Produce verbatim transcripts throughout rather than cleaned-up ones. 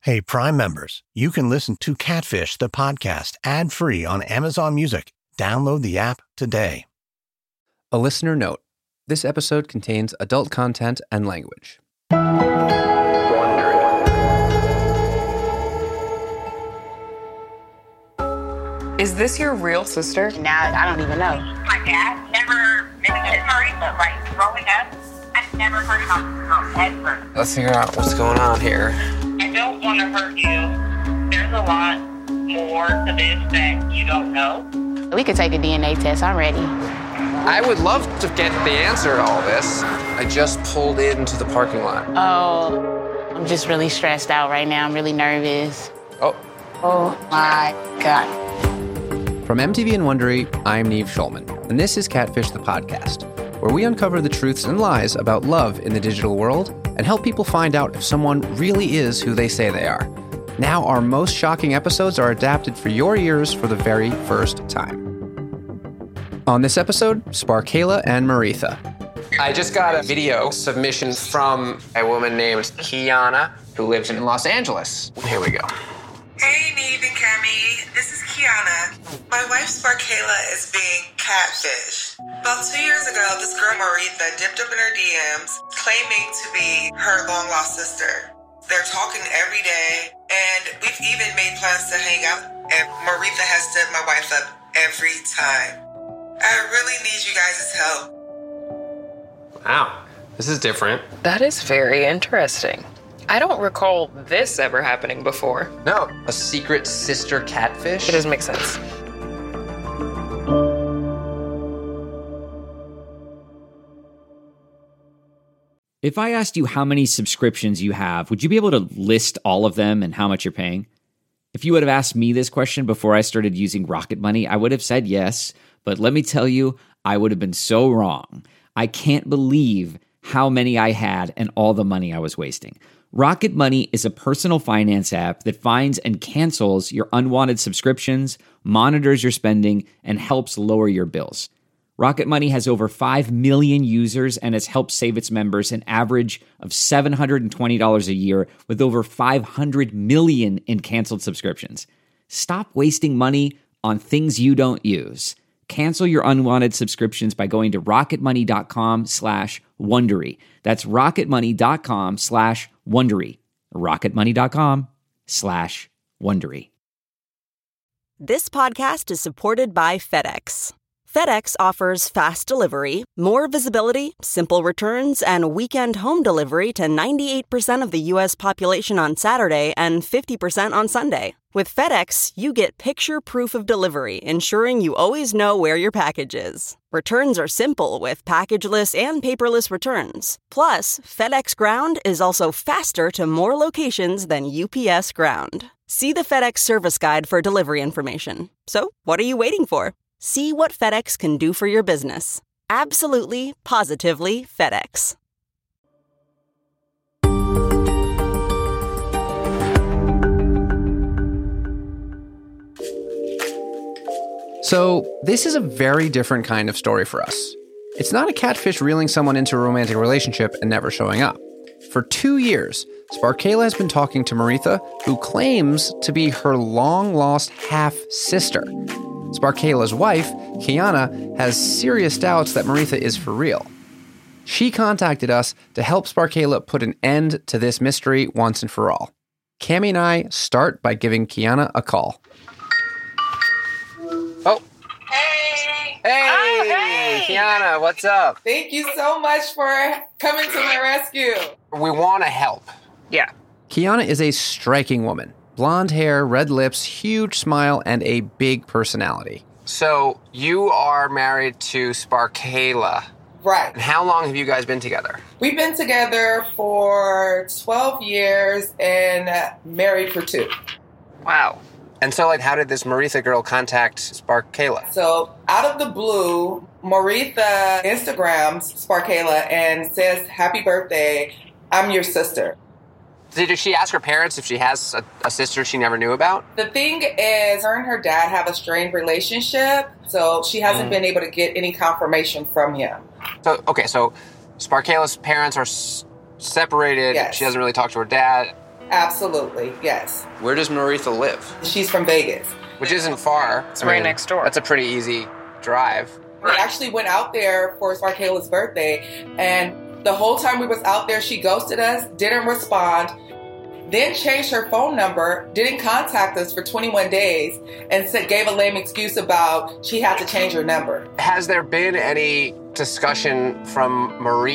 Hey, Prime members, you can listen to Catfish, the podcast, ad-free on Amazon Music. Download the app today. A listener note. This episode contains adult content and language. Is this your real sister? Now, I don't even know. My dad never mentioned Marisa, like growing up. I've never heard about this girl ever. Let's figure out what's going on here. I don't want to hurt you. There's a lot more to this that you don't know. We could take a D N A test. I'm ready. I would love to get the answer to all this. I just pulled into the parking lot. Oh, I'm just really stressed out right now. I'm really nervous. Oh. Oh, my God. From M T V and Wondery, I'm Neve Schulman, and this is Catfish the Podcast, where we uncover the truths and lies about love in the digital world and help people find out if someone really is who they say they are. Now our most shocking episodes are adapted for your ears for the very first time. On this episode, Sparkayla and Maritha. I just got a video submission from a woman named Kiana, who lives in Los Angeles. Here we go. Hey, Neve and Cami. This is Kiana. My wife, Sparkayla, is being catfished. About two years ago, this girl, Maritha, dipped up in her D Ms, claiming to be her long-lost sister. They're talking every day, and we've even made plans to hang out, and Maritha has stood my wife up every time. I really need you guys' help. Wow, this is different. That is very interesting. I don't recall this ever happening before. No, a secret sister catfish? It doesn't make sense. If I asked you how many subscriptions you have, would you be able to list all of them and how much you're paying? If you would have asked me this question before I started using Rocket Money, I would have said yes, but let me tell you, I would have been so wrong. I can't believe how many I had and all the money I was wasting. Rocket Money is a personal finance app that finds and cancels your unwanted subscriptions, monitors your spending, and helps lower your bills. Rocket Money has over five million users and has helped save its members an average of seven hundred twenty dollars a year with over five hundred million in canceled subscriptions. Stop wasting money on things you don't use. Cancel your unwanted subscriptions by going to rocketmoney.com slash Wondery. That's rocketmoney.com slash Wondery. rocketmoney.com slash Wondery. This podcast is supported by FedEx. FedEx offers fast delivery, more visibility, simple returns, and weekend home delivery to ninety-eight percent of the U S population on Saturday and fifty percent on Sunday. With FedEx, you get picture proof of delivery, ensuring you always know where your package is. Returns are simple with packageless and paperless returns. Plus, FedEx Ground is also faster to more locations than U P S Ground. See the FedEx service guide for delivery information. So, what are you waiting for? See what FedEx can do for your business. Absolutely, positively FedEx. So, this is a very different kind of story for us. It's not a catfish reeling someone into a romantic relationship and never showing up. For two years, Sparkayla has been talking to Maritha, who claims to be her long-lost half-sister. Sparkayla's wife, Kiana, has serious doubts that Maritha is for real. She contacted us to help Sparkayla put an end to this mystery once and for all. Cami and I start by giving Kiana a call. Oh. Hey! Hey! Oh, hey! Kiana, what's up? Thank you so much for coming to my rescue. We want to help. Yeah. Kiana is a striking woman. Blonde hair, red lips, huge smile, and a big personality. So, you are married to Sparkayla. Right. And how long have you guys been together? We've been together for twelve years and married for two. Wow. And so, like, how did this Maritha girl contact Sparkayla? So, out of the blue, Maritha Instagrams Sparkayla and says, "Happy birthday, I'm your sister." Did she ask her parents if she has a, a sister she never knew about? The thing is, her and her dad have a strained relationship, so she hasn't mm. been able to get any confirmation from him. So, okay, so Sparkayla's parents are s- separated. Yes. She doesn't really talk to her dad. Absolutely, yes. Where does Maritha live? She's from Vegas. Which isn't far. It's right next door. That's a pretty easy drive. We actually went out there for Sparkayla's birthday, and the whole time we was out there, she ghosted us, didn't respond, then changed her phone number, didn't contact us for twenty-one days, and said, gave a lame excuse about she had to change her number. Has there been any discussion from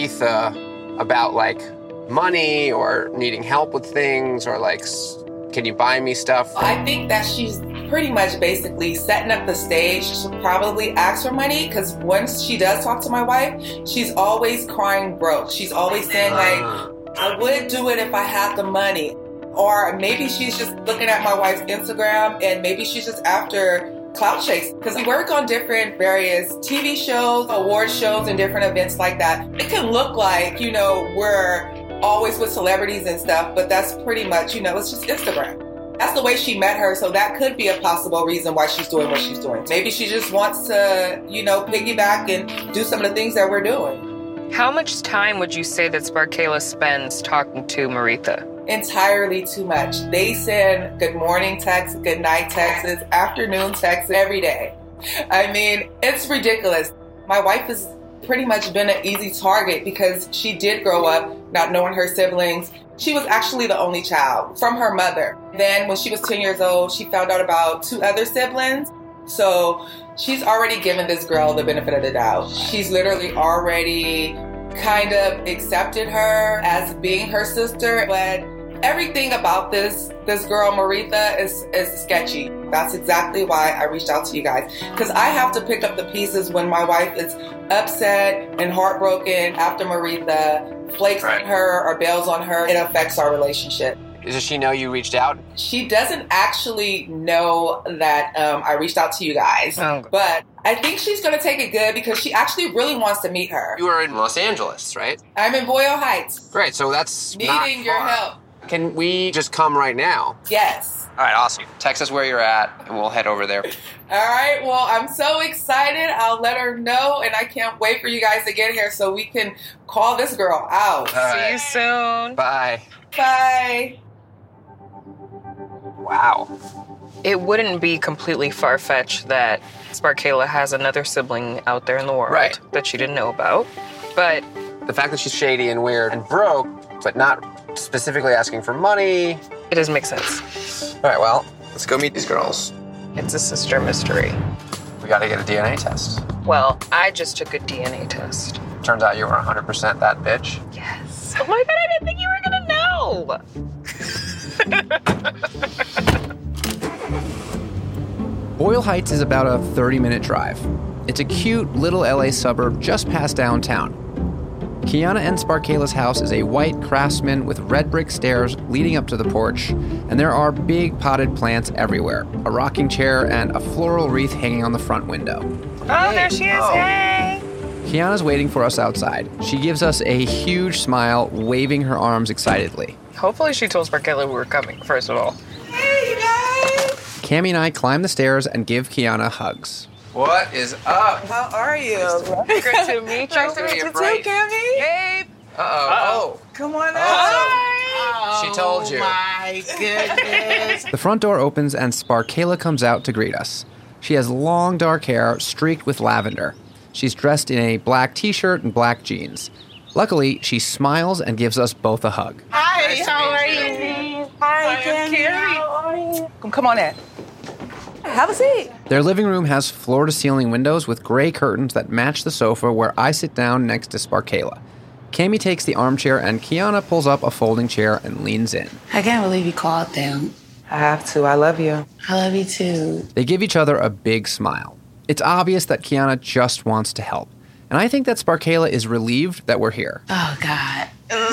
Maritha about, like, money or needing help with things or, like, can you buy me stuff? I think that she's pretty much basically setting up the stage to probably ask for money, because once she does talk to my wife, she's always crying broke. She's always saying, like, I would do it if I had the money. Or maybe she's just looking at my wife's Instagram and maybe she's just after clout chase. Because we work on different various T V shows, award shows, and different events like that. It can look like, you know, we're always with celebrities and stuff, but that's pretty much, you know, it's just Instagram. That's the way she met her, so that could be a possible reason why she's doing what she's doing. Maybe she just wants to, you know, piggyback and do some of the things that we're doing. How much time would you say that Sparkayla spends talking to Maritha? Entirely too much. They send good morning texts, good night texts, afternoon texts every day. I mean, it's ridiculous. My wife has pretty much been an easy target because she did grow up not knowing her siblings. She was actually the only child from her mother. Then when she was ten years old, she found out about two other siblings. So she's already given this girl the benefit of the doubt. She's literally already kind of accepted her as being her sister, but everything about this this girl Maritha is is sketchy. That's exactly why I reached out to you guys, because I have to pick up the pieces when my wife is upset and heartbroken after Maritha flakes Right. on her or bails on her. It affects our relationship. Does she know you reached out? She doesn't actually know that um, I reached out to you guys, Oh. but I think she's going to take it good because she actually really wants to meet her. You are in Los Angeles, right? I'm in Boyle Heights, Great, so that's not needing your far. help. Can we just come right now? Yes. All right, awesome. Text us where you're at, and we'll head over there. All right. Well, I'm so excited. I'll let her know, and I can't wait for you guys to get here so we can call this girl out. All See right. you soon. Bye. Bye. Wow. It wouldn't be completely far-fetched that Sparkayla has another sibling out there in the world Right. that she didn't know about. But The fact that she's shady and weird and broke, but not specifically asking for money. it doesn't make sense. All right, well, let's go meet these girls. It's a sister mystery. We got to get a D N A test. Well, I just took a D N A test. Turns out you were one hundred percent that bitch. Yes. Oh my God, I didn't think you were gonna know. Boyle Heights is about a thirty-minute drive. It's a cute little L A suburb just past downtown. Kiana and Sparkayla's house is a white Craftsman with red brick stairs leading up to the porch, and there are big potted plants everywhere, a rocking chair, and a floral wreath hanging on the front window. Oh, there she is. Hey. Kiana's waiting for us outside. She gives us a huge smile, waving her arms excitedly. Hopefully she told Sparkayla we were coming, first of all. Hey, you guys. Cammie and I climb the stairs and give Kiana hugs. What is up? How are you? Great to meet you. Nice to meet you, Bright. Cammie. Hey. Uh-oh. Come on out. Oh. She told you. My goodness. The front door opens and Sparkayla comes out to greet us. She has long dark hair streaked with lavender. She's dressed in a black t-shirt and black jeans. Luckily, she smiles and gives us both a hug. Hi, how are you? Hi, Cammie. How are you? Come on in. Have a seat. Their living room has floor-to-ceiling windows with gray curtains that match the sofa where I sit down next to Sparkayla. Cammie takes the armchair and Kiana pulls up a folding chair and leans in. I can't believe you called them. I have to. I love you. I love you too. They give each other a big smile. It's obvious that Kiana just wants to help. And I think that Sparkayla is relieved that we're here. Oh, God.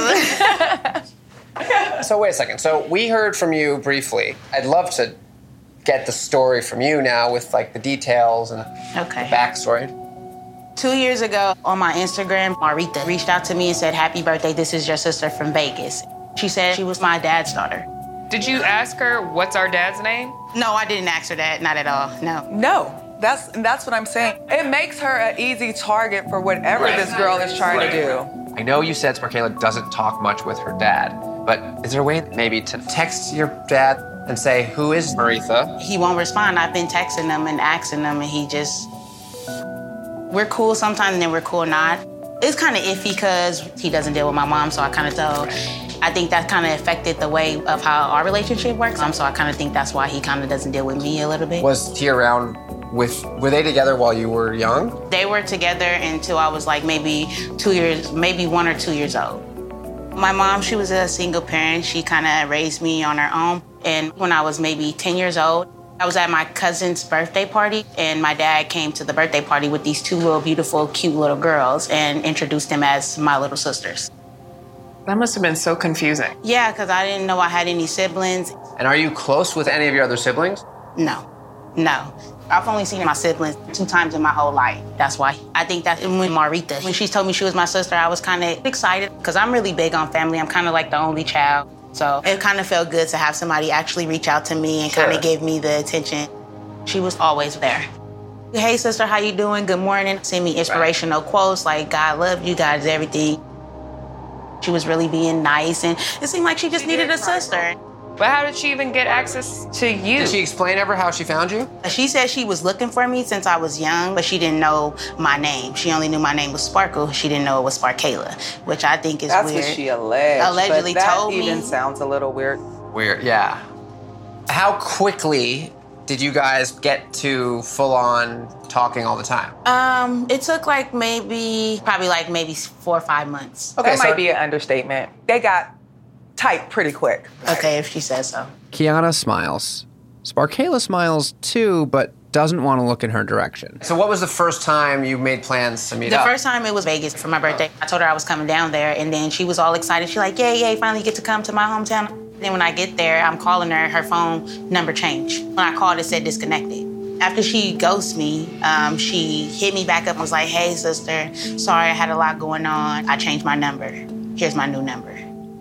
So wait a second. So we heard from you briefly. I'd love to get the story from you now with like the details and Okay. the backstory. Two years ago on my Instagram, Maritha reached out to me and said, happy birthday, this is your sister from Vegas. She said she was my dad's daughter. Did you ask her what's our dad's name? No, I didn't ask her that, not at all, no. No, that's that's what I'm saying. It makes her an easy target for whatever this girl is trying to do. I know you said Sparkayla doesn't talk much with her dad, But is there a way maybe to text your dad and say, who is Maritha? He won't respond. I've been texting him and asking him, and he just... We're cool sometimes, and then we're cool not. It's kind of iffy because he doesn't deal with my mom, so I kind of tell... I think that kind of affected the way of how our relationship works. Um, so I kind of think that's why he kind of doesn't deal with me a little bit. Was he around with, were they together while you were young? They were together until I was like maybe two years, maybe one or two years old. My mom, she was a single parent. She kind of raised me on her own. And when I was maybe ten years old, I was at my cousin's birthday party, and my dad came to the birthday party with these two little beautiful, cute little girls and introduced them as my little sisters. That must have been so confusing. Yeah, because I didn't know I had any siblings. And are you close with any of your other siblings? No, no. I've only seen my siblings two times in my whole life. That's why. I think that when Maritha, when she told me she was my sister, I was kind of excited because I'm really big on family. I'm kind of like the only child. So it kind of felt good to have somebody actually reach out to me and Sure. kind of give me the attention. She was always there. Hey, sister, how you doing? Good morning. Send me inspirational quotes like, God love you, God is everything. She was really being nice, and it seemed like she just needed a sister. But how did she even get access to you? Did she explain ever how she found you? She said she was looking for me since I was young, but she didn't know my name. She only knew my name was Sparkle. She didn't know it was Sparkayla, which I think is That's weird. what she alleged. Allegedly but that told even me. sounds a little weird. Weird, yeah. How quickly did you guys get to full-on talking all the time? Um, it took like maybe, probably like maybe four or five months. Okay, that so- might be an understatement. They got tight pretty quick. Okay, if she says so. Kiana smiles. Sparkayla smiles too, but doesn't want to look in her direction. So what was the first time you made plans to meet The up? first time it was Vegas for my birthday. I told her I was coming down there, and then she was all excited. She's like, yay, yay, finally get to come to my hometown. Then when I get there, I'm calling her, her phone number changed. When I called, it said disconnected. After she ghosted me, um, she hit me back up and was like, hey, sister, sorry, I had a lot going on. I changed my number. Here's my new number.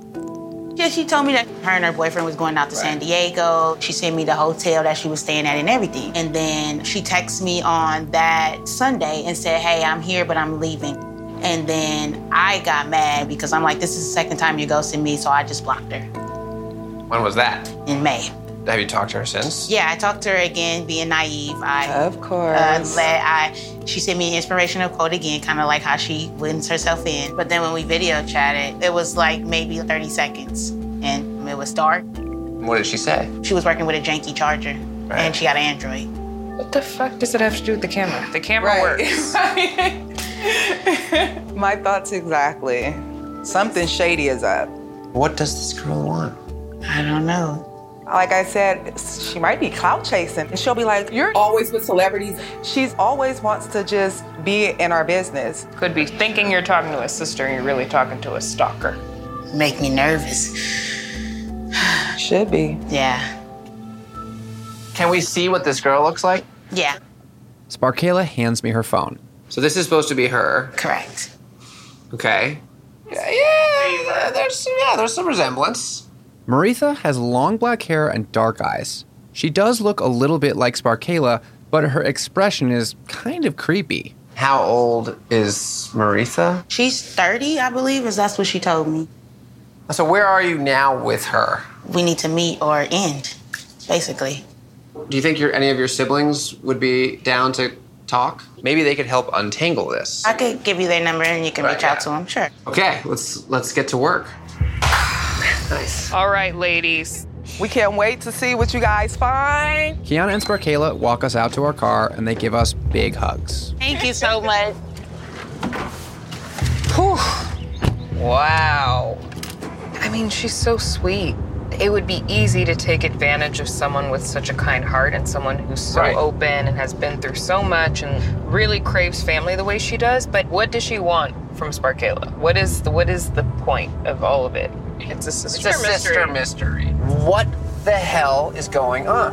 Yeah, she told me that her and her boyfriend was going out to San Diego. She sent me the hotel that she was staying at and everything. And then she texted me on that Sunday and said, hey, I'm here, but I'm leaving. And then I got mad because I'm like, this is the second time you're ghosting me, so I just blocked her When was that? in May. Have you talked to her since? Yeah, I talked to her again, being naive. I, Of course. Uh, let I, she sent me an inspirational quote again, kind of like how she wins herself in. But then when we video chatted, it was like maybe thirty seconds, and it was dark. What did she say? She was working with a janky charger, Right. and she got an Android. What the fuck does it have to do with the camera? The camera works. My thoughts exactly. Something shady is up. What does this girl want? I don't know. Like I said, she might be clout chasing. And she'll be like, you're always with celebrities. She's always wants to just be in our business. Could be thinking you're talking to a sister and you're really talking to a stalker. Make me nervous. Should be. Yeah. Can we see what this girl looks like? Yeah, Sparkayla hands me her phone. So this is supposed to be her. correct. Okay. Yeah, yeah, there's yeah, there's some resemblance. Maritha has long black hair and dark eyes. She does look a little bit like Sparkayla, but her expression is kind of creepy. How old is Maritha? She's thirty, I believe, is that's what she told me. So where are you now with her? We need to meet or end, basically. Do you think your, any of your siblings would be down to talk? Maybe they could help untangle this. I could give you their number and you can Right, reach out yeah. to them, sure. Okay, let's let's get to work. Nice. All right, ladies. We can't wait to see what you guys find. Kiana and Sparkayla walk us out to our car and they give us big hugs. Thank you so much. Wow. I mean, she's so sweet. It would be easy to take advantage of someone with such a kind heart and someone who's so Right. open and has been through so much and really craves family the way she does. But what does she want from Sparkayla? What is the what is the point of all of it? It's a sister It's a mystery. sister mystery. What the hell is going on?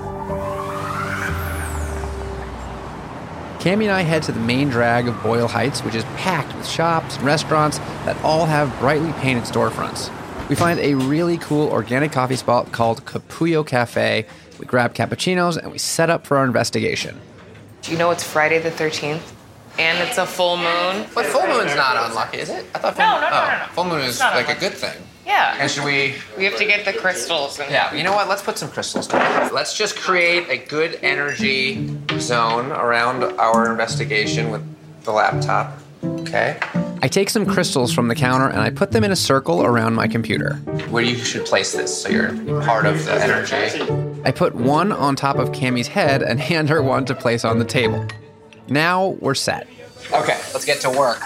Cammy and I head to the main drag of Boyle Heights, which is packed with shops and restaurants that all have brightly painted storefronts. We find a really cool organic coffee spot called Capullo Cafe. We grab cappuccinos and we set up for our investigation. Do you know it's Friday the thirteenth? And it's a full moon? But full moon's not unlucky, is it? I thought full No, moon, no, no, oh, no, no. full moon is It's not like a unlucky. good thing. Yeah. And should we... We have to get the crystals. And... Yeah, you know what? Let's put some crystals down. Let's just create a good energy zone around our investigation with the laptop. Okay. I take some crystals from the counter and I put them in a circle around my computer. Where you should place this so you're part of the energy. I put one on top of Cammie's head and hand her one to place on the table. Now we're set. Okay, let's get to work.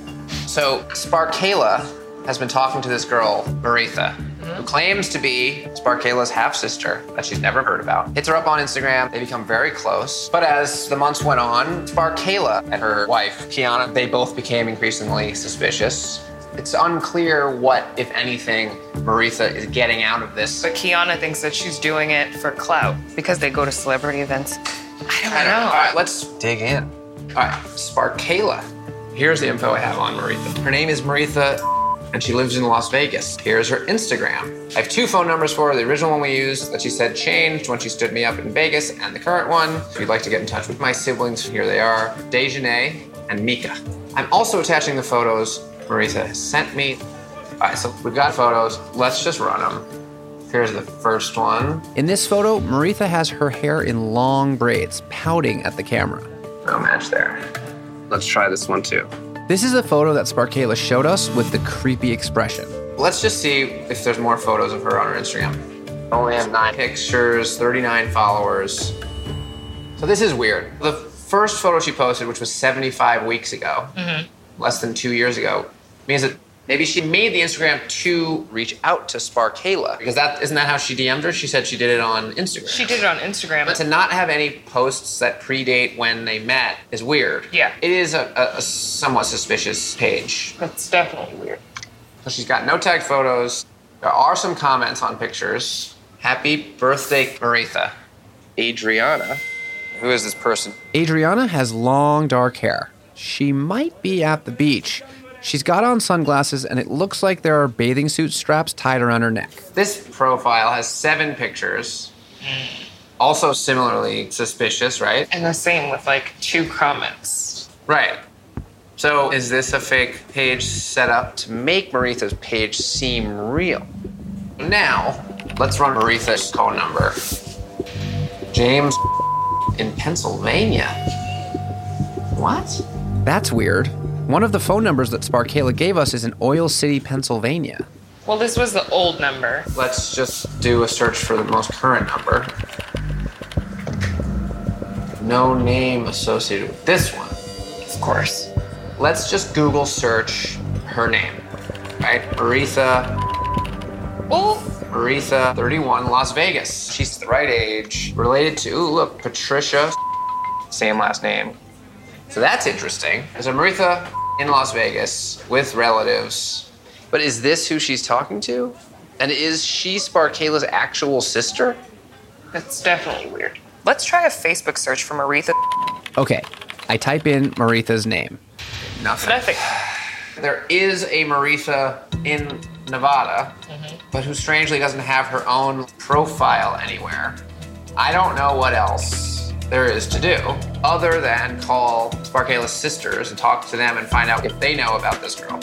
So Sparkayla has been talking to this girl, Maritha, who claims to be Sparkayla's half-sister that she's never heard about. Hits her up on Instagram. They become very close. But as the months went on, Sparkayla and her wife, Kiana, they both became increasingly suspicious. It's unclear what, if anything, Maritha is getting out of this. But Kiana thinks that she's doing it for clout because they go to celebrity events. I don't, I don't know. know. All right, let's dig in. All right, Sparkayla. Here's the info I have on Maritha. Her name is Maritha, and she lives in Las Vegas. Here's her Instagram. I have two phone numbers for her. The original one we used that she said changed when she stood me up in Vegas, and the current one. If you'd like to get in touch with my siblings, here they are, Dejanay and Mika. I'm also attaching the photos Maritha has sent me. All right, so we've got photos. Let's just run them. Here's the first one. In this photo, Maritha has her hair in long braids, pouting at the camera. No match there. Let's try this one too. This is a photo that Sparkayla showed us with the creepy expression. Let's just see if there's more photos of her on her Instagram. Only have nine pictures, thirty-nine followers. So this is weird. The first photo she posted, which was seventy-five weeks ago, mm-hmm. less than two years ago, means that maybe she made the Instagram to reach out to Sparkayla, because that isn't that how she D M'd her? She said she did it on Instagram. She did it on Instagram. But to not have any posts that predate when they met is weird. Yeah. It is a, a, a somewhat suspicious page. That's definitely weird. So she's got no tagged photos. There are some comments on pictures. Happy birthday, Maritha. Adriana. Who is this person? Adriana has long, dark hair. She might be at the beach. She's got on sunglasses, and it looks like there are bathing suit straps tied around her neck. This profile has seven pictures. Also similarly suspicious, right? And the same with, like, two comments. Right. So is this a fake page set up to make Maritha's page seem real? Now, let's run Maritha's phone number. James in Pennsylvania. What? That's weird. One of the phone numbers that Sparkayla gave us is in Oil City, Pennsylvania. Well, this was the old number. Let's just do a search for the most current number. No name associated with this one. Of course. Let's just Google search her name. Right? Maritha. Oh. Maritha, thirty-one, Las Vegas. She's the right age. Related to, ooh, look, Patricia. Same last name. So that's interesting. There's a Maritha in Las Vegas with relatives. But is this who she's talking to? And is she Sparkayla's actual sister? That's definitely weird. Let's try a Facebook search for Maritha. Okay, I type in Maritha's name. Nothing. Nothing. There is a Maritha in Nevada, mm-hmm. but who strangely doesn't have her own profile anywhere. I don't know what else there is to do other than call Sparkayla's sisters and talk to them and find out if they know about this girl.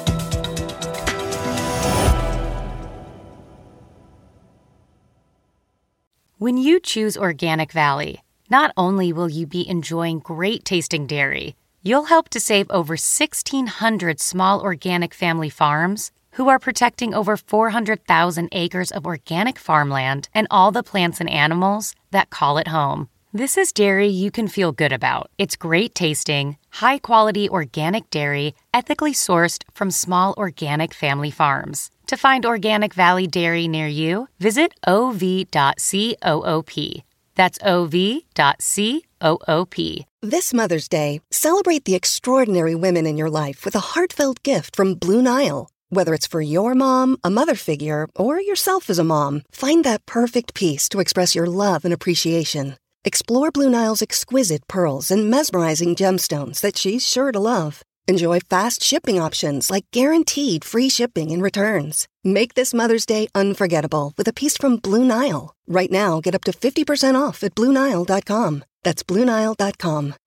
When you choose Organic Valley, not only will you be enjoying great tasting dairy, you'll help to save over sixteen hundred small organic family farms who are protecting over four hundred thousand acres of organic farmland and all the plants and animals that call it home. This is dairy you can feel good about. It's great tasting, high-quality organic dairy, ethically sourced from small organic family farms. To find Organic Valley Dairy near you, visit O V dot coop. That's O V dot coop. This Mother's Day, celebrate the extraordinary women in your life with a heartfelt gift from Blue Nile. Whether it's for your mom, a mother figure, or yourself as a mom, find that perfect piece to express your love and appreciation. Explore Blue Nile's exquisite pearls and mesmerizing gemstones that she's sure to love. Enjoy fast shipping options like guaranteed free shipping and returns. Make this Mother's Day unforgettable with a piece from Blue Nile. Right now, get up to fifty percent off at Blue Nile dot com. That's Blue Nile dot com.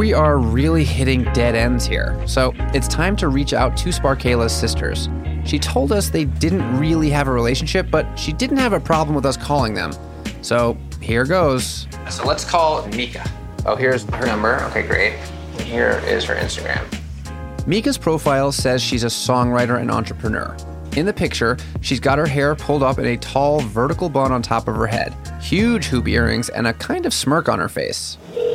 We are really hitting dead ends here, so it's time to reach out to Sparkayla's sisters. She told us they didn't really have a relationship, but she didn't have a problem with us calling them. So here goes. So let's call Mika. Oh, here's her number. Okay, great. Here is her Instagram. Mika's profile says she's a songwriter and entrepreneur. In the picture, she's got her hair pulled up in a tall, vertical bun on top of her head, huge hoop earrings, and a kind of smirk on her face.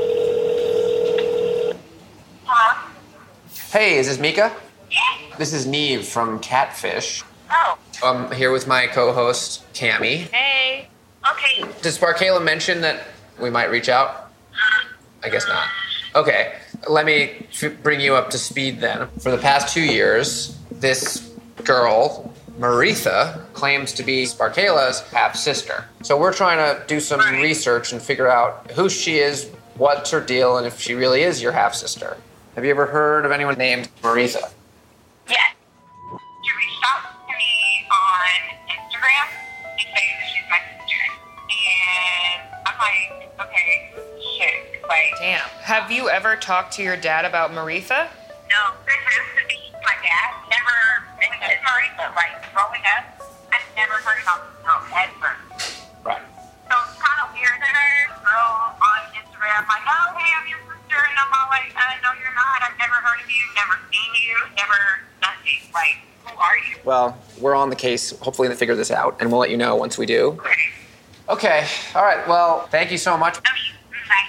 Hello? Hey, is this Mika? Yeah. This is Neve from Catfish. Oh. I'm here with my co-host, Cami. Hey. Okay. Did Sparkayla mention that we might reach out? I guess not. Okay, let me f- bring you up to speed then. For the past two years, this girl, Maritha, claims to be Sparkayla's half-sister. So we're trying to do some right. research and figure out who she is, what's her deal, and if she really is your half-sister. Have you ever heard of anyone named Maritha? Yes. She reached out to me on Instagram and said that she's my sister. And I'm like, okay, shit. Like, damn. Have you ever talked to your dad about Maritha? No. This has to be my dad. Never mentioned Maritha. Like, growing up, I've never heard about this girl ever. Right. So it's kind of weird that I girl on Instagram, like, oh, hey, I'm your sister. And I'm all like, uh, no, you're not. I've never heard of you, never seen you, never nothing. Like, who are you? Well, we're on the case, hopefully to figure this out, and we'll let you know once we do. Okay. Okay, all right, well, thank you so much. Okay, bye.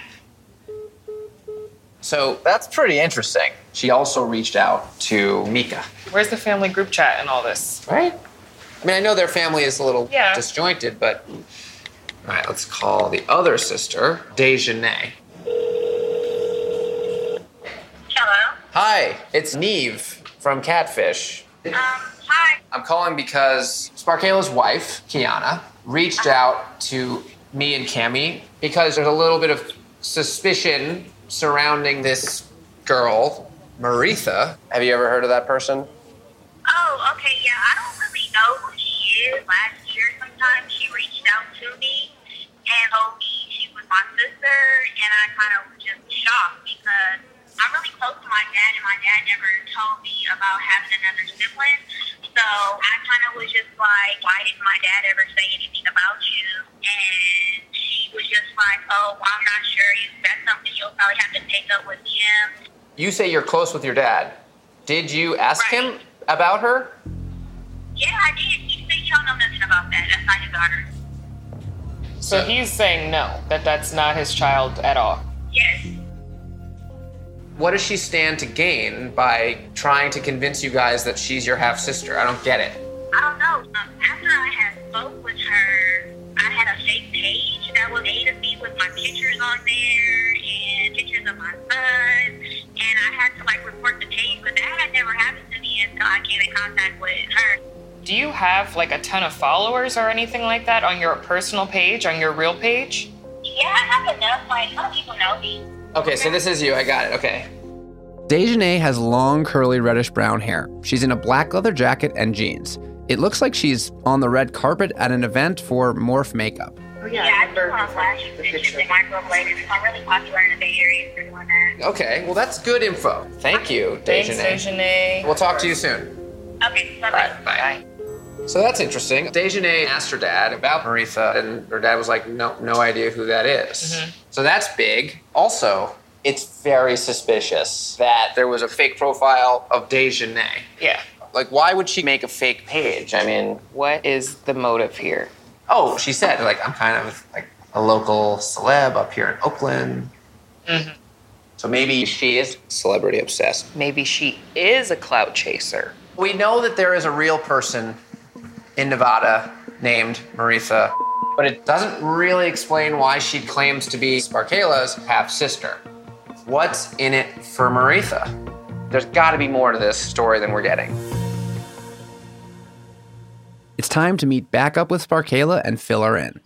So that's pretty interesting. She also reached out to Mika. Where's the family group chat and all this? Right? I mean, I know their family is a little yeah. disjointed, but... All right, let's call the other sister, Dejanay. Hello? Hi, it's Neve from Catfish. Um, hi. I'm calling because Sparkayla's wife, Kiana, reached out to me and Cami because there's a little bit of suspicion surrounding this girl, Maritha. Have you ever heard of that person? Oh, okay, yeah. I don't really know who she is. Last year sometime she reached out to me and told me she was my sister, and I kind of was just shocked because I'm really close to my dad, and my dad never told me about having another sibling. So I kind of was just like, why didn't my dad ever say anything about you? And she was just like, oh, I'm not sure. That's something you'll probably have to take up with him. You say you're close with your dad. Did you ask right. him about her? Yeah, I did. He said you don't know nothing about that. That's not his daughter. So he's saying no, that that's not his child at all. Yes. What does she stand to gain by trying to convince you guys that she's your half-sister? I don't get it. I don't know. Um, after I had spoke with her, I had a fake page that was made of me with my pictures on there and pictures of my son. And I had to, like, report the page, but that had never happened to me until I came in contact with her. Do you have, like, a ton of followers or anything like that on your personal page, on your real page? Yeah, I have enough. Like, some people know me. Okay, so this is you. I got it. Okay. Dejanay has long, curly, reddish-brown hair. She's in a black leather jacket and jeans. It looks like she's on the red carpet at an event for Morph Makeup. Oh, yeah, yeah, I just want to flash pictures and microbladers. I'm really popular in the Bay Area for doing that. Okay, well, that's good info. Thank you, Dejanay. Thanks, Dejanay. We'll talk to you soon. Okay, bye-bye. All right, bye. So that's interesting. Dejanay asked her dad about Maritha, and her dad was like, no, no idea who that is. Mm-hmm. So that's big. Also, it's very suspicious that there was a fake profile of Dejanay. Yeah. Like, why would she make a fake page? I mean, what is the motive here? Oh, she said, like, I'm kind of like a local celeb up here in Oakland. Mm-hmm. So maybe she is celebrity obsessed. Maybe she is a clout chaser. We know that there is a real person in Nevada named Maritha, but it doesn't really explain why she claims to be Sparkayla's half-sister. What's in it for Maritha? There's got to be more to this story than we're getting. It's time to meet back up with Sparkayla and fill her in.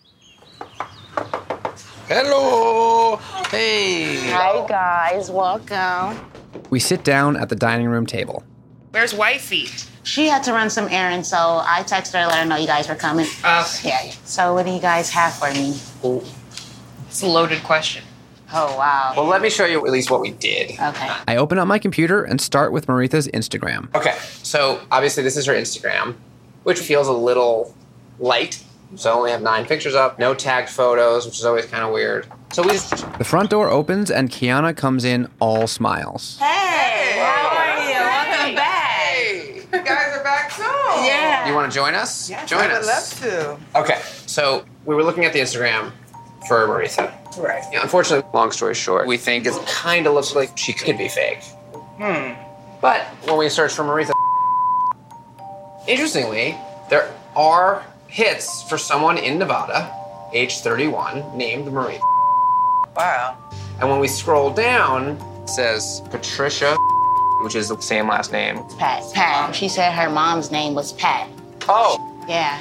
Hello! Hey! Hi, guys. Welcome. We sit down at the dining room table. Where's wifey? She had to run some errands, so I texted her to let her know you guys were coming. Uh, yeah, yeah. So what do you guys have for me? It's a loaded question. Oh, wow. Well, let me show you at least what we did. Okay. I open up my computer and start with Maritha's Instagram. Okay, so obviously this is her Instagram, which feels a little light. So I only have nine pictures up, no tagged photos, which is always kind of weird. So we just... The front door opens and Kiana comes in all smiles. Hey, how are you? Welcome back. Hey, you guys are back too. Yeah. You want to join us? Yes, join I would us. love to. Okay, so we were looking at the Instagram for Maritha. Right. Yeah, unfortunately, long story short, we think it kind of looks like she could be fake. Hmm. But when we search for Maritha, interestingly, there are hits for someone in Nevada, age thirty-one, named Maritha. Wow. And when we scroll down, it says Patricia, which is the same last name. Pat. Pat. She said her mom's name was Pat. Oh. Yeah.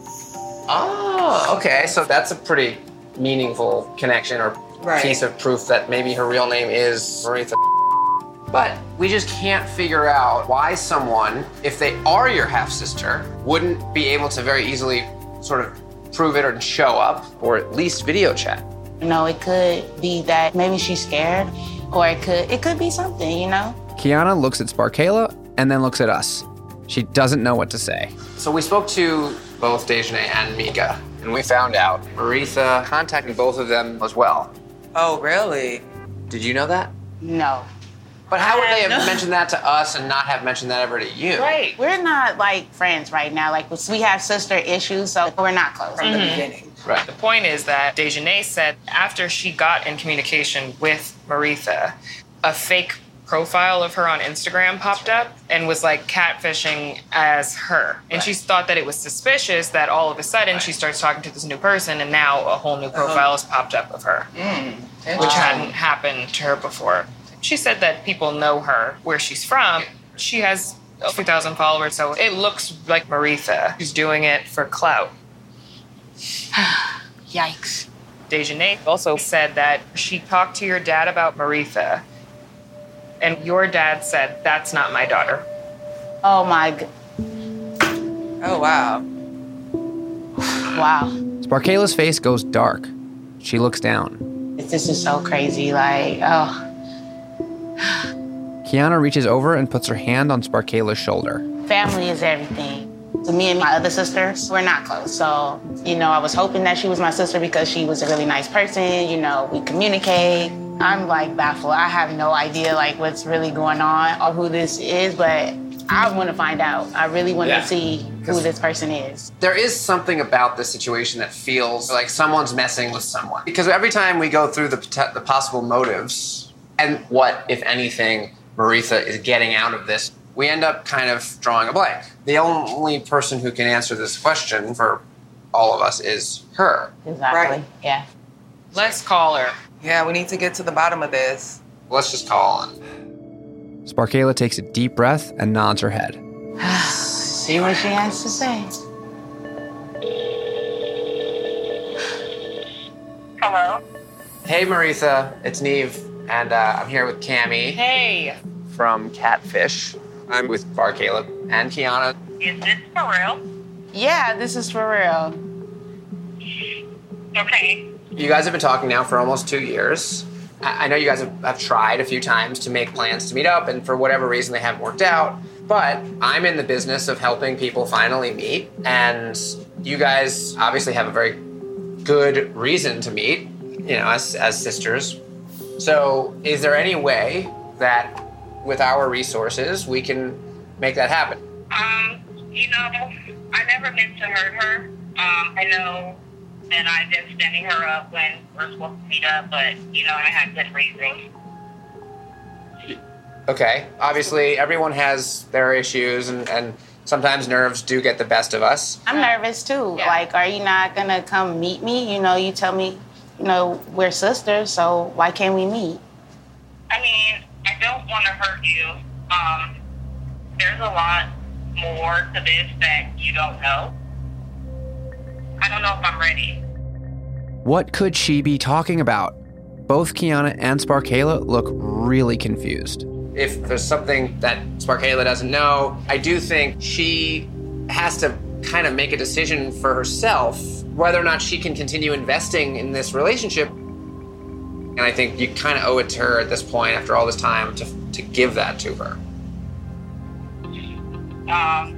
Oh, okay. So that's a pretty meaningful connection or right. piece of proof that maybe her real name is Maritha. But we just can't figure out why someone, if they are your half-sister, wouldn't be able to very easily sort of prove it or show up or at least video chat. You know, it could be that maybe she's scared, or it could it could be something, you know? Kiana looks at Sparkayla and then looks at us. She doesn't know what to say. So we spoke to both Dejanay and Mika, and we found out Maritha contacted both of them as well. Oh, really? Did you know that? No. But how would they have No. mentioned that to us and not have mentioned that ever to you? Right. We're not like friends right now. Like we have sister issues, so we're not close from Mhm. the beginning. Right. The point is that Dejanay said after she got in communication with Maritha, a fake profile of her on Instagram popped up and was like catfishing as her. And Right. she thought that it was suspicious that all of a sudden she starts talking to this new person and now a whole new profile has popped up of her, Mm. which hadn't happened to her before. She said that people know her where she's from. She has a few thousand followers, so it looks like Maritha who's doing it for clout. Yikes. Dejanay also said that she talked to your dad about Maritha, and your dad said, that's not my daughter. Oh my god. Oh, wow. Wow. Sparkayla's face goes dark. She looks down. This is so crazy. Like, oh. Kiana reaches over and puts her hand on Sparkayla's shoulder. Family is everything. So me and my other sisters, we're not close. So, you know, I was hoping that she was my sister because she was a really nice person. You know, we communicate. I'm like baffled. I have no idea like what's really going on or who this is, but I want to find out. I really want Yeah. to see who this person is. There is something about this situation that feels like someone's messing with someone. Because every time we go through the, pot- the possible motives and what, if anything, Maritha is getting out of this, we end up kind of drawing a blank. The only person who can answer this question for all of us is her. Exactly. Right. Yeah. Let's call her. Yeah, we need to get to the bottom of this. Let's just call on. Sparkayla takes a deep breath and nods her head. See what she has to say. Hello? Hey, Maritha, it's Neve, and uh, I'm here with Cammie Hey. from Catfish. I'm with Sparkayla and Kiana. Is this for real? Yeah, this is for real. Okay. You guys have been talking now for almost two years. I I know you guys have, have tried a few times to make plans to meet up, and for whatever reason, they haven't worked out. But I'm in the business of helping people finally meet, and you guys obviously have a very good reason to meet, you know, as, as sisters. So is there any way that with our resources, we can make that happen? Um, you know, I never meant to hurt her. Um, I know that I've been standing her up when we're supposed to meet up, but, you know, I had good reasons. Okay. Obviously, everyone has their issues, and, and sometimes nerves do get the best of us. I'm nervous too. Yeah. Like, are you not gonna come meet me? You know, you tell me, you know, we're sisters, so why can't we meet? I mean, I don't want to hurt you. Um, there's a lot more to this that you don't know. I don't know if I'm ready. What could she be talking about? Both Kiana and Sparkayla look really confused. If there's something that Sparkayla doesn't know, I do think she has to kind of make a decision for herself whether or not she can continue investing in this relationship. And I think you kind of owe it to her at this point, after all this time, to, to give that to her. Um,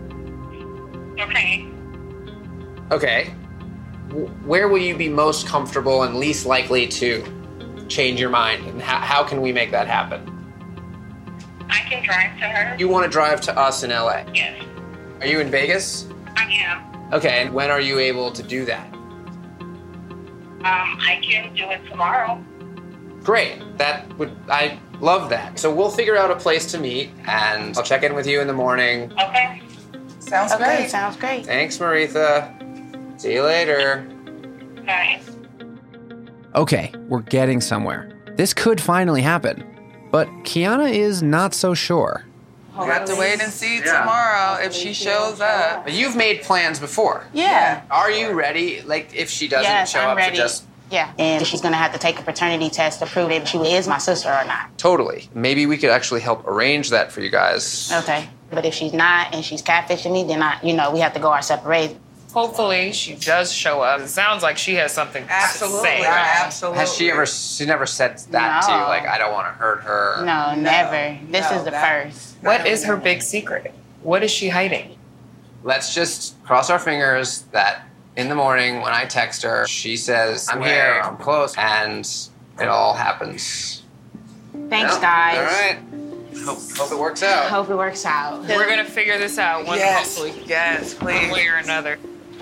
okay. Okay. W- Where will you be most comfortable and least likely to change your mind? And how, how can we make that happen? I can drive to her. You want to drive to us in L A? Yes, Are you in Vegas? I am. Okay, and when are you able to do that? Um, I can do it tomorrow. Great. That would, I love that. So we'll figure out a place to meet, and I'll check in with you in the morning. Okay. Sounds Okay, great. sounds great. Thanks, Maritha. See you later. Bye. Okay, we're getting somewhere. This could finally happen. But Kiana is not so sure. We have to wait and see tomorrow if she shows up. But you've made plans before. Yeah. Are you ready? Like, if she doesn't Yes, show I'm up ready. to just... Yeah. And she's gonna have to take a paternity test to prove if she is my sister or not. Totally. Maybe we could actually help arrange that for you guys. Okay. But if she's not and she's catfishing me, then I, you know, we have to go our separate ways. Hopefully she does show up. It sounds like she has something Absolutely. to say. Right. Absolutely. Has she ever, she never said that to you? No. Like, I don't want to hurt her. No, never. This No, is the that- first. What is her big secret? What is she hiding? Let's just cross our fingers that in the morning when I text her, she says, I'm here, I'm close, and it all happens. Thanks, Yeah? guys. All right. Hope, hope it works out. Hope it works out. We're gonna figure this out one Yes. hopefully Yes, one please. way or another.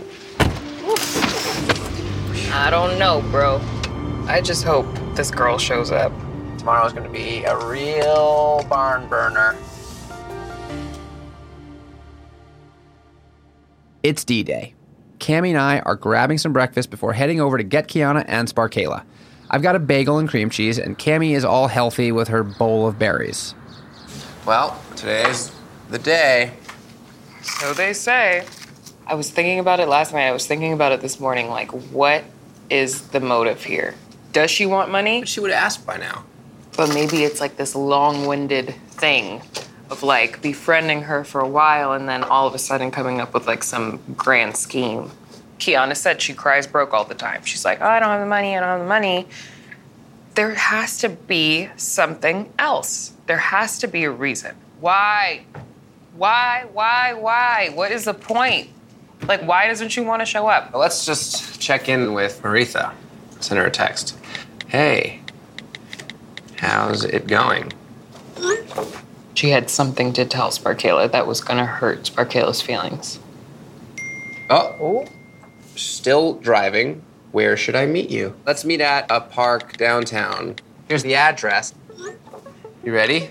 I don't know, bro. I just hope this girl shows up. Tomorrow's going to be a real barn burner. It's D-Day. Cammie and I are grabbing some breakfast before heading over to get Kiana and Sparkayla. I've got a bagel and cream cheese, and Cammie is all healthy with her bowl of berries. Well, today's the day. So they say. I was thinking about it last night. I was thinking about it this morning. Like, what is the motive here? Does she want money? She would have asked by now. But maybe it's like this long-winded thing of like befriending her for a while and then all of a sudden coming up with like some grand scheme. Kiana said she cries broke all the time. She's like, oh, I don't have the money, I don't have the money. There has to be something else. There has to be a reason. Why? Why, why, why? What is the point? Like, why doesn't she want to show up? Well, let's just check in with Maritha. Send her a text. Hey, how's it going? She had something to tell Sparkayla that was gonna hurt Sparkayla's feelings. Oh, still driving. Where should I meet you? Let's meet at a park downtown. Here's the address. You ready?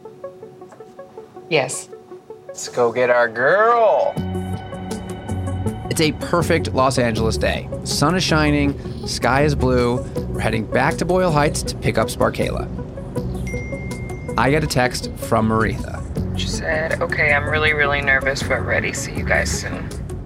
Yes. Let's go get our girl. It's a perfect Los Angeles day. Sun is shining, sky is blue. We're heading back to Boyle Heights to pick up Sparkayla. I get a text from Maritha. She said, okay, I'm really, really nervous, but ready. See you guys soon.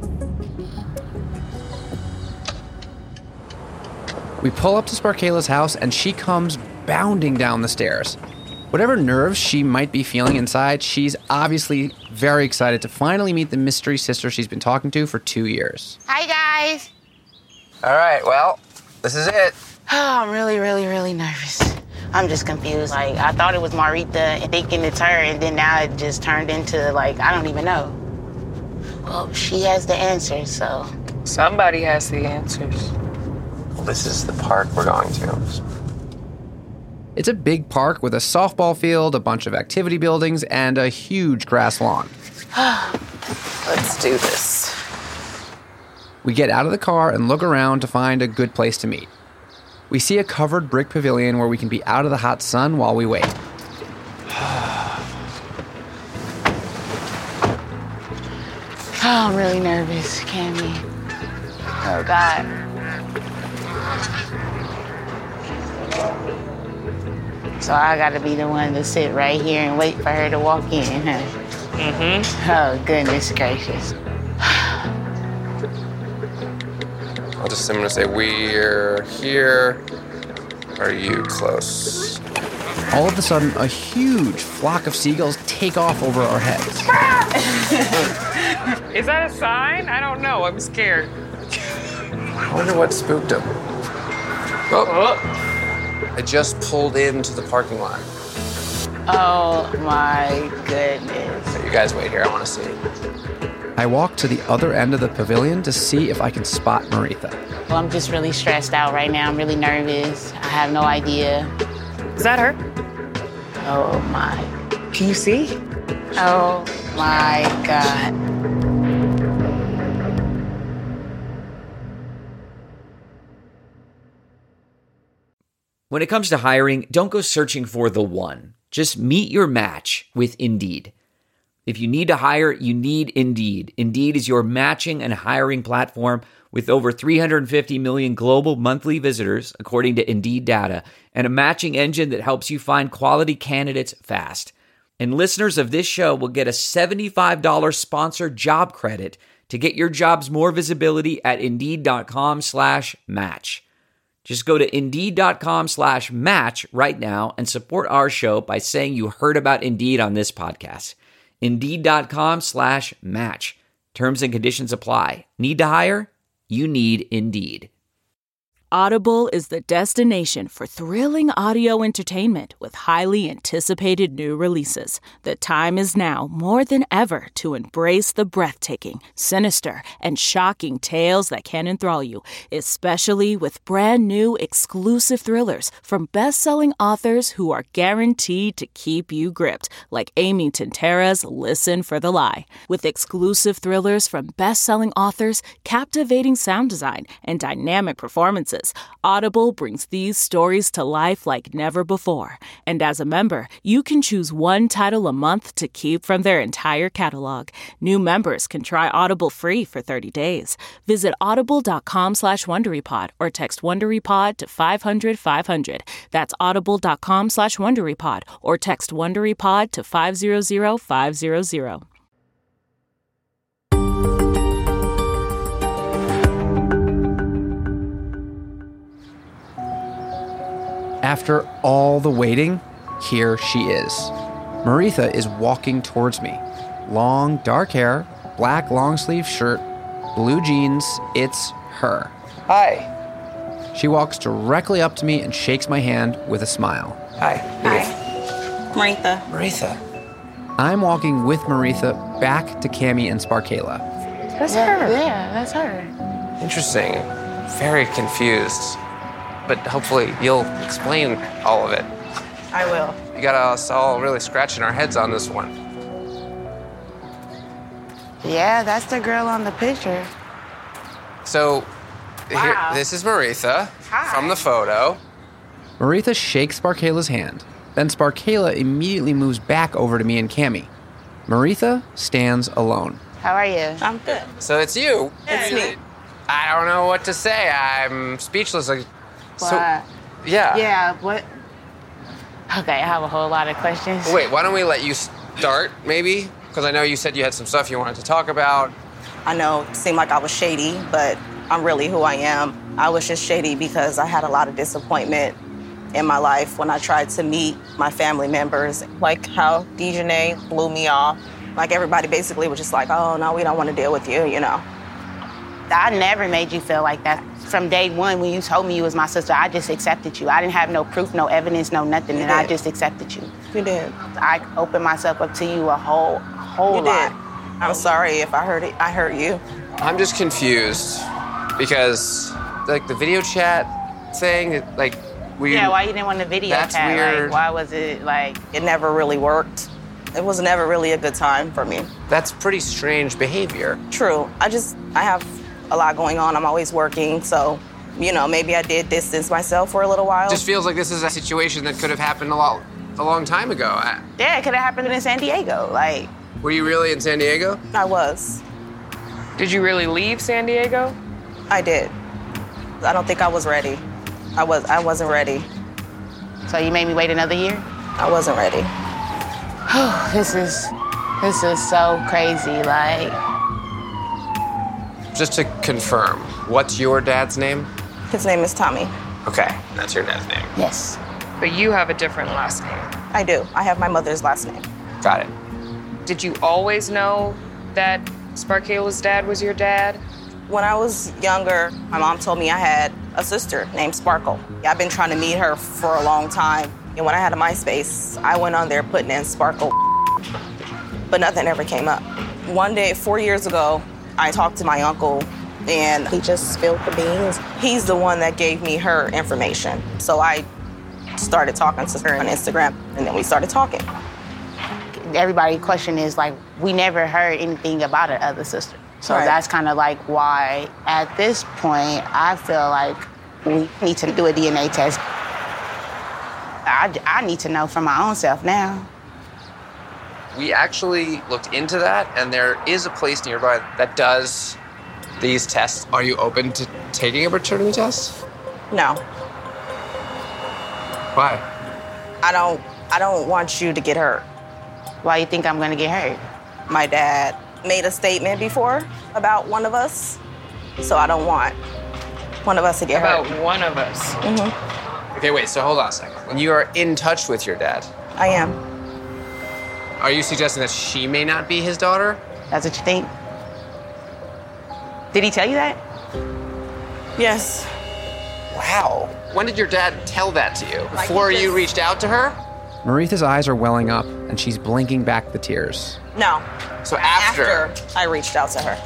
We pull up to Sparkayla's house, and she comes bounding down the stairs. Whatever nerves she might be feeling inside, she's obviously very excited to finally meet the mystery sister she's been talking to for two years. Hi, guys. All right, well, this is it. Oh, I'm really, really, really nervous. I'm just confused. Like, I thought it was Maritha and thinking it's her, and then now it just turned into, like, I don't even know. Well, she has the answers, so. Somebody has the answers. Well, this is the park we're going to. It's a big park with a softball field, a bunch of activity buildings, and a huge grass lawn. Let's do this. We get out of the car and look around to find a good place to meet. We see a covered brick pavilion where we can be out of the hot sun while we wait. Oh, I'm really nervous, Cammie. Oh, God. So I gotta be the one to sit right here and wait for her to walk in, huh? Mm-hmm. Oh, goodness gracious. I'll just, I'm gonna say, we're here. Are you close? All of a sudden, a huge flock of seagulls take off over our heads. Is that a sign? I don't know. I'm scared. I wonder what spooked them. Oh. I just pulled into the parking lot. Oh my goodness. So you guys wait here, I want to see. I walk to the other end of the pavilion to see if I can spot Maritha. Well, I'm just really stressed out right now. I'm really nervous. I have no idea. Is that her? Oh my. Can you see? Oh my God. When it comes to hiring, don't go searching for the one. Just meet your match with Indeed. If you need to hire, you need Indeed. Indeed is your matching and hiring platform with over three hundred fifty million global monthly visitors, according to Indeed data, and a matching engine that helps you find quality candidates fast. And listeners of this show will get a seventy-five dollars sponsored job credit to get your jobs more visibility at Indeed.com slash match. Just go to Indeed.com slash match right now and support our show by saying you heard about Indeed on this podcast. Indeed.com slash match. Terms and conditions apply. Need to hire? You need Indeed. Audible is the destination for thrilling audio entertainment with highly anticipated new releases. The time is now more than ever to embrace the breathtaking, sinister, and shocking tales that can enthrall you, especially with brand new exclusive thrillers from best-selling authors who are guaranteed to keep you gripped, like Amy Tintera's Listen for the Lie. With exclusive thrillers from best-selling authors, captivating sound design, and dynamic performances, Audible brings these stories to life like never before. And as a member, you can choose one title a month to keep from their entire catalog. New members can try Audible free for thirty days. Visit audible.com slash WonderyPod or text WonderyPod to five hundred five hundred. That's audible.com slash WonderyPod or text WonderyPod to five hundred five hundred. After all the waiting, here she is. Maritha is walking towards me. Long, dark hair, black long-sleeve shirt, blue jeans. It's her. Hi. She walks directly up to me and shakes my hand with a smile. Hi. Hi. Maritha. Maritha. I'm walking with Maritha back to Cammie and Sparkayla. That's her. Yeah, that's her. Interesting. Very confused. But hopefully you'll explain all of it. I will. You got us all really scratching our heads on this one. Yeah, that's the girl on the picture. So, Wow. here, this is Maritha Hi. from the photo. Maritha shakes Sparkayla's hand. Then Sparkayla immediately moves back over to me and Cammie. Maritha stands alone. How are you? I'm good. So it's you. It's me. I don't know what to say. I'm speechless. Like, so, What? yeah. Yeah, what? Okay, I have a whole lot of questions. Wait, why don't we let you start, maybe? Because I know you said you had some stuff you wanted to talk about. I know it seemed like I was shady, but I'm really who I am. I was just shady because I had a lot of disappointment in my life when I tried to meet my family members. Like how Dejanay blew me off. Like everybody basically was just like, oh, no, we don't want to deal with you, you know. I never made you feel like that. From day one, when you told me you was my sister, I just accepted you. I didn't have no proof, no evidence, no nothing, You and I did. just accepted you. You did. I opened myself up to you a whole, whole You lot. did. I'm sorry if I hurt it. I hurt you. I'm just confused because, like, the video chat thing, it, like, we... Yeah, why you didn't want the video That's chat? weird. Like, why was it, like... It never really worked. It was never really a good time for me. That's pretty strange behavior. True. I just, I have a lot going on. I'm always working, so, you know, maybe I did distance myself for a little while. It just feels like this is a situation that could have happened a lot, a long time ago. I, Yeah, it could have happened in San Diego. Like, were you really in San Diego? I was. Did you really leave San Diego? I did. I don't think I was ready. I was, I wasn't ready. so you made me wait another year? I wasn't ready. This is, this is so crazy. Like, Just to confirm, what's your dad's name? His name is Tommy. Okay, that's your dad's name. yes. But you have a different last name. I do. I have my mother's last name. Got it. Did you always know that Sparkayla's dad was your dad? When I was younger, my mom told me I had a sister named Sparkle. I've been trying to meet her for a long time. And when I had a MySpace, I went on there putting in Sparkle, but nothing ever came up. One day, four years ago, I talked to my uncle, and he just spilled the beans. He's the one that gave me her information. So I started talking to her on Instagram, and then we started talking. Everybody's question is, like, we never heard anything about her other sister. So Right. that's kind of like why, at this point, I feel like we need to do a D N A test. I, I need to know for my own self now. We actually looked into that, and there is a place nearby that does these tests. Are you open to taking a paternity test? No, Why? I don't, I don't want you to get hurt. Why you think I'm gonna get hurt? My dad made a statement before about one of us, so I don't want one of us to get About hurt. one of us. Mm-hmm. Okay, wait, so hold on a second. When you are in touch with your dad, I am. are you suggesting that she may not be his daughter? That's what you think? Did he tell you that? Yes. Wow. When did your dad tell that to you? Like Before he you just- reached out to her? Maritha's eyes are welling up, and she's blinking back the tears. No. So after? I reached out to her.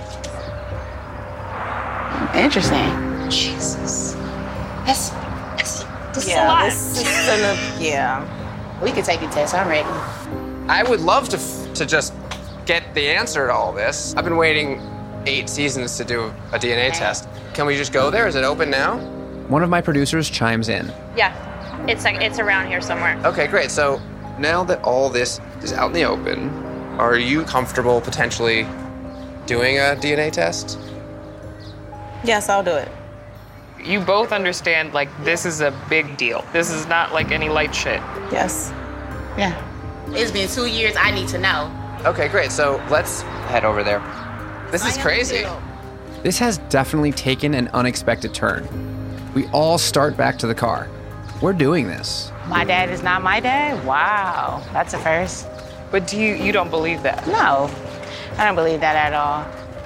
Interesting. Jesus. That's, that's, that's a yeah, lot. this is gonna, yeah. We could take the test. I'm ready. I would love to f- to just get the answer to all this. I've been waiting eight seasons to do a D N A test. Can we just go there? Is it open now? One of my producers chimes in. Yeah, it's like it's around here somewhere. Okay, great. So now that all this is out in the open, are you comfortable potentially doing a D N A test? Yes, I'll do it. You both understand, like, this is a big deal. This is not like any light shit. Yes. Yeah. It's been two years. I need to know. Okay, great. So let's head over there. This is crazy. This has definitely taken an unexpected turn. We all start back to the car. We're doing this. My dad is not my dad? Wow. That's a first. But do you, you don't believe that? No. I don't believe that at all.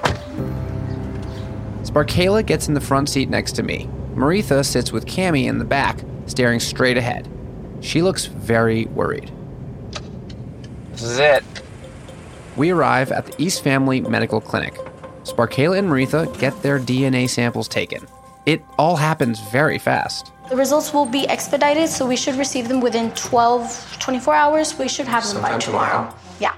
Sparkayla gets in the front seat next to me. Maritha sits with Cammie in the back, staring straight ahead. She looks very worried. This is it. We arrive at the East Family Medical Clinic. Sparkayla and Maritha get their D N A samples taken. It all happens very fast. The results will be expedited, so we should receive them within twelve, twenty-four hours. We should have them by Sometime tomorrow. Yeah.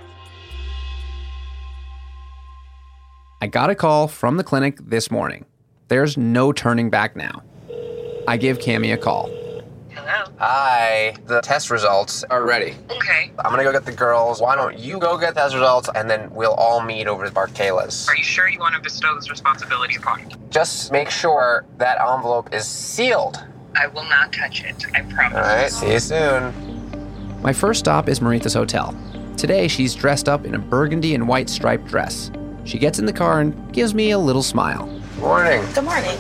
I got a call from the clinic this morning. There's no turning back now. I give Cammie a call. Hello. Hi. The test results are ready. Okay. I'm gonna go get the girls. Why don't you go get those results, and then we'll all meet over at Sparkayla's. Are you sure you want to bestow this responsibility upon me? Just make sure that envelope is sealed. I will not touch it. I promise. All right, see you soon. My first stop is Maritha's hotel. Today, she's dressed up in a burgundy and white striped dress. She gets in the car and gives me a little smile. Morning. Good morning.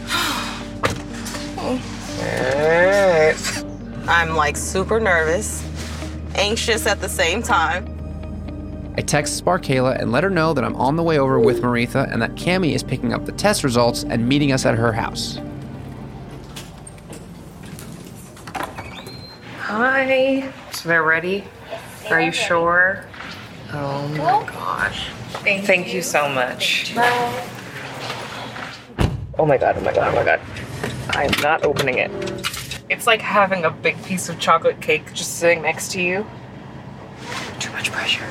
Hey. I'm like super nervous, anxious at the same time. I text Sparkayla and let her know that I'm on the way over with Maritha and that Cammie is picking up the test results and meeting us at her house. Hi. So they're ready? Are you sure? Oh my gosh. Thank, Thank you. you so much. Bye. Oh my god, oh my god, oh my god. I am not opening it. It's like having a big piece of chocolate cake just sitting next to you. Too much pressure.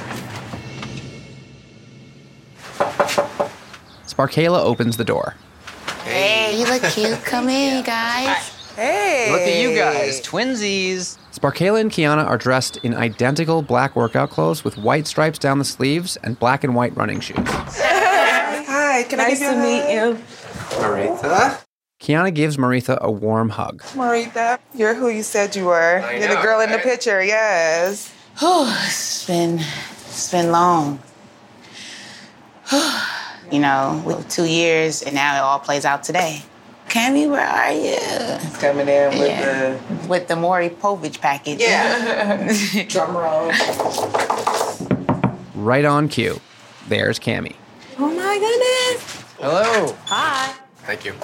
Sparkayla opens the door. Hey, you look cute. Come in, guys. Hey. Look at you guys, twinsies. Sparkayla and Kiana are dressed in identical black workout clothes with white stripes down the sleeves and black and white running shoes. Hi, can Nice I give to you a meet hug? you. Maritha? Kiana gives Maritha a warm hug. Maritha, you're who you said you were. I You're know, the girl in the right? picture, yes. Whew, it's been, it's been long. You know, with two years, and now it all plays out today. Cammie, where are you? Coming in with Yeah. With the Maury Povich package. Yeah. Drum roll. Right on cue. There's Cammie. Oh my goodness. Hello. Hi. Thank you.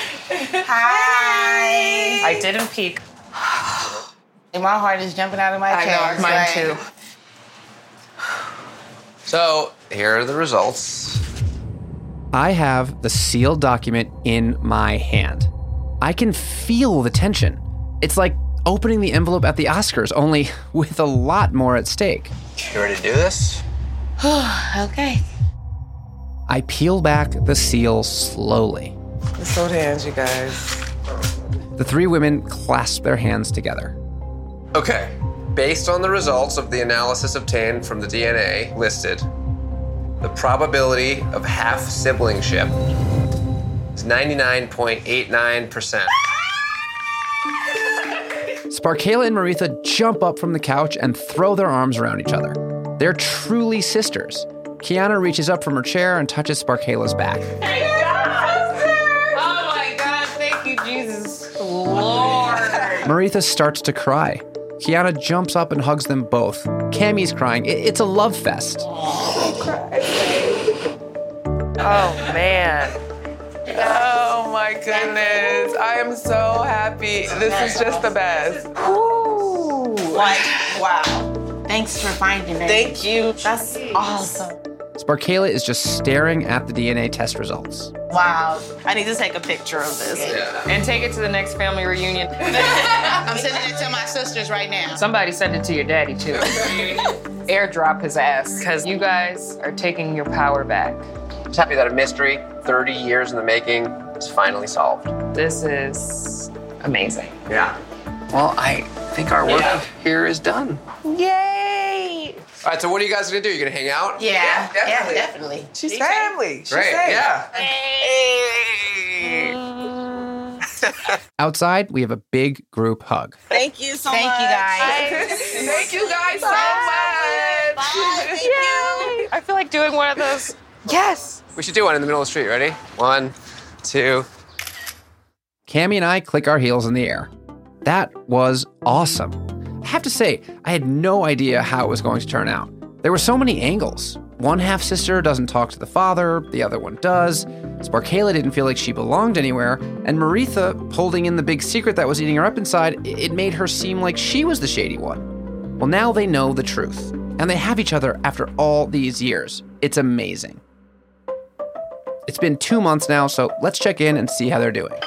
Hi. I didn't peek. And my heart is jumping out of my I chest. know, mine Like, too. So, here are the results. I have the sealed document in my hand. I can feel the tension. It's like opening the envelope at the Oscars, only with a lot more at stake. You ready to do this? Okay. I peel back the seal slowly. Let's hold hands, you guys. The three women clasp their hands together. Okay, based on the results of the analysis obtained from the D N A listed, the probability of half-siblingship is ninety-nine point eight nine percent. Sparkayla and Maritha jump up from the couch and throw their arms around each other. They're truly sisters. Kiana reaches up from her chair and touches Sparkayla's back. Oh my God, thank you, Jesus. Lord. Maritha starts to cry. Kiana jumps up and hugs them both. Cammie's crying. It- it's a love fest. Oh, man. Oh my goodness. I am so happy. This is just the best. Ooh. Like, wow. Thanks for finding it. Thank you. That's awesome. Sparkayla is just staring at the D N A test results. Wow. I need to take a picture of this. And take it to the next family reunion. I'm sending it to my sisters right now. Somebody send it to your daddy, too. Airdrop his ass, because you guys are taking your power back. I'm just happy that a mystery, thirty years in the making, is finally solved. This is amazing. Yeah. Well, I think our work Yeah. here is done. Yay! All right, so what are you guys gonna do? You gonna hang out? Yeah, yeah, definitely. definitely. She's family. She's Great, safe. yeah. Outside, we have a big group hug. Thank you so Thank much. you, guys. Thank you guys so much. Bye. Thank Yay! I feel like doing one of those. Yes! We should do one in the middle of the street. Ready? One, two. Cammie and I click our heels in the air. That was awesome. I have to say, I had no idea how it was going to turn out. There were so many angles. One half-sister doesn't talk to the father, the other one does. Sparkayla didn't feel like she belonged anywhere, and Maritha, holding in the big secret that was eating her up inside, it made her seem like she was the shady one. Well, now they know the truth, and they have each other after all these years. It's amazing. It's been two months now, so let's check in and see how they're doing.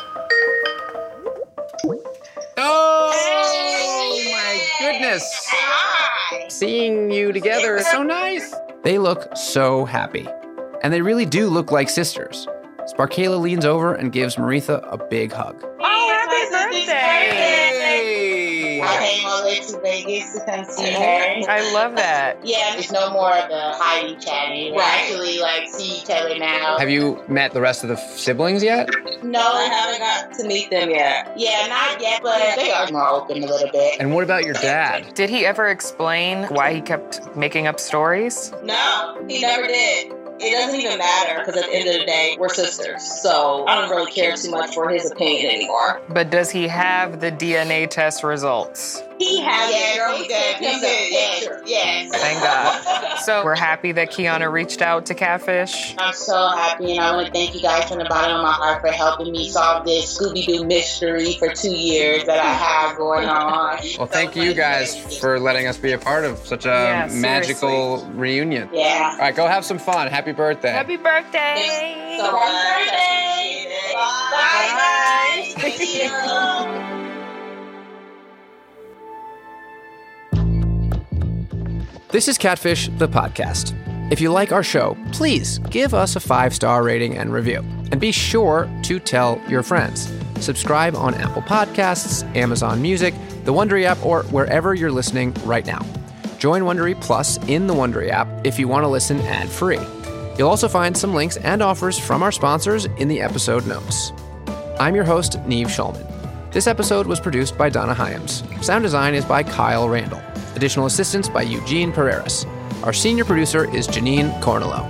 Oh, my goodness. Seeing you together is so nice. They look so happy. And they really do look like sisters. Sparkayla leans over and gives Maritha a big hug. Oh, happy birthday! I came all the way to Vegas to come see her. I love that. Yeah, there's no more of the hiding chatting. We actually like see each other now. Have you met the rest of the siblings yet? No, I haven't got to meet them yet. Yeah, not yet, but they are more open a little bit. And what about your dad? Did he ever explain why he kept making up stories? No, he never did. It doesn't even matter because at the end of the day, we're sisters. So I don't really care too much for his opinion anymore. But does he have the D N A test results? He has it, girl. He said, he said, yes, yes. Thank God. So we're happy that Kiana reached out to Catfish. I'm so happy, and I want to thank you guys from the bottom of my heart for helping me solve this Scooby-Doo mystery for two years that I have going on. Well, thank you guys for letting us be a part of such a Yeah, magical reunion. Yeah. All right, go have some fun. Happy birthday. Happy birthday! So much. Bye. Bye. Thank you. This is Catfish, the podcast. If you like our show, please give us a five-star rating and review. And be sure to tell your friends. Subscribe on Apple Podcasts, Amazon Music, the Wondery app, or wherever you're listening right now. Join Wondery Plus in the Wondery app if you want to listen ad-free. You'll also find some links and offers from our sponsors in the episode notes. I'm your host, Neve Schulman. This episode was produced by Donna Hyams. Sound design is by Kyle Randall. Additional assistance by Eugene Pereiras. Our senior producer is Janine Cornello.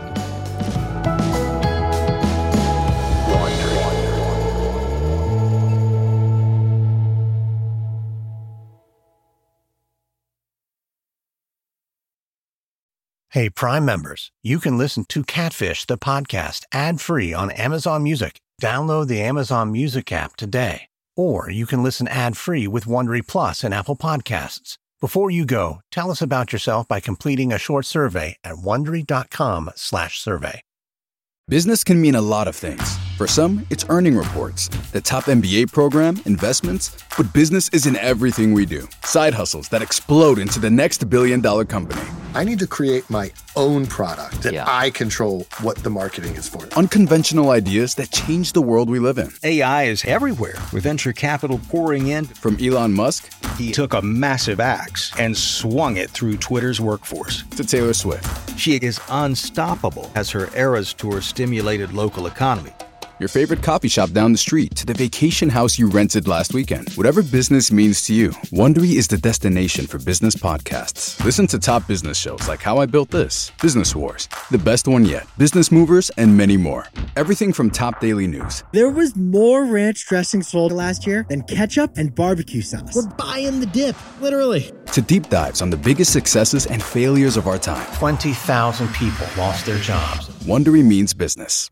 Hey, Prime members, you can listen to Catfish, the podcast, ad-free on Amazon Music. Download the Amazon Music app today. Or you can listen ad-free with Wondery Plus and Apple Podcasts. Before you go, tell us about yourself by completing a short survey at Wondery.com slash survey. Business can mean a lot of things. For some, it's earning reports, the top M B A program, investments, but business isn't everything we do. Side hustles that explode into the next billion dollar company. I need to create my own product that Yeah. I control what the marketing is for. Unconventional ideas that change the world we live in. A I is everywhere, with venture capital pouring in. From Elon Musk, he took a massive axe and swung it through Twitter's workforce. To Taylor Swift. She is unstoppable as her Eras Tour stimulated local economy. Your favorite coffee shop down the street to the vacation house you rented last weekend. Whatever business means to you, Wondery is the destination for business podcasts. Listen to top business shows like How I Built This, Business Wars, The Best One Yet, Business Movers, and many more. Everything from top daily news. There was more ranch dressing sold last year than ketchup and barbecue sauce. We're buying the dip, literally. To deep dives on the biggest successes and failures of our time. twenty thousand people lost their jobs. Wondery means business.